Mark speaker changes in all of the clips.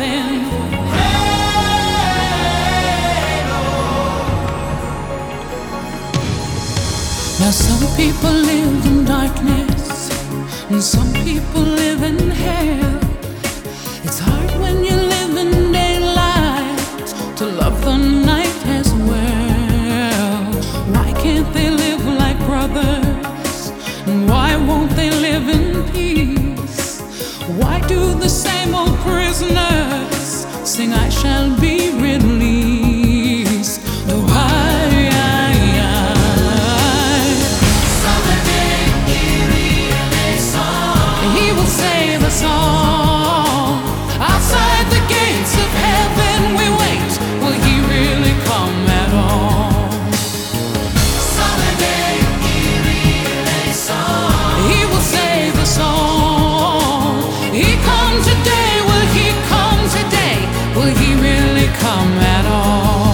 Speaker 1: darling. Now some people live in darkness and some people live in hell. It's hard when you live in daylight to love the night as well. Why can't they live like brothers? And why won't they live in peace? Why do the same old prisoners sing I shall be released? No, He will save us all. Outside the gates of heaven we wait. Will He really come at all? He will save us all. He come today. Will He come today? Will He really come at all?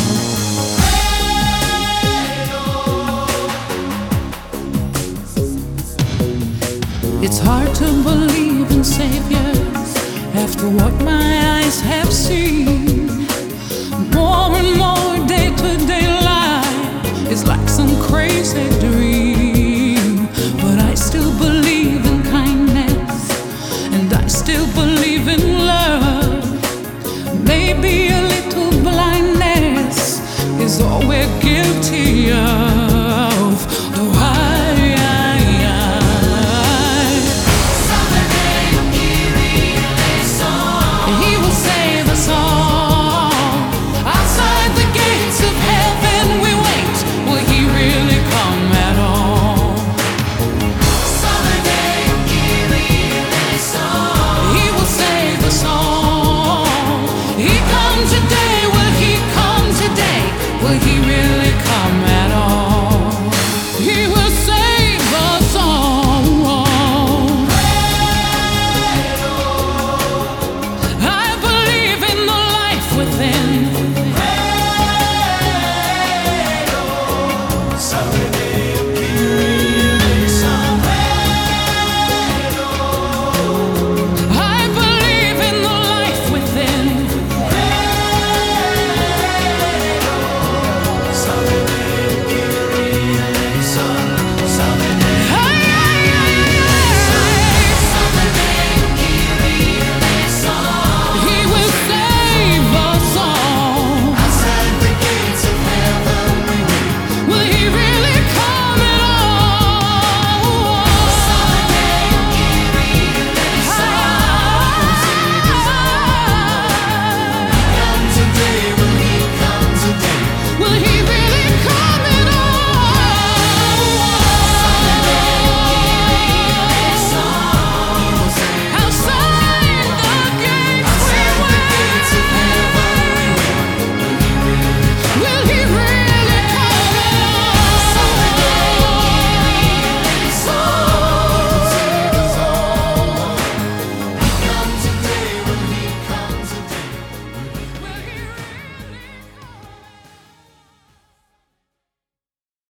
Speaker 1: It's hard to believe in saviors after what my eyes have seen. More and more day-to-day life is like some crazy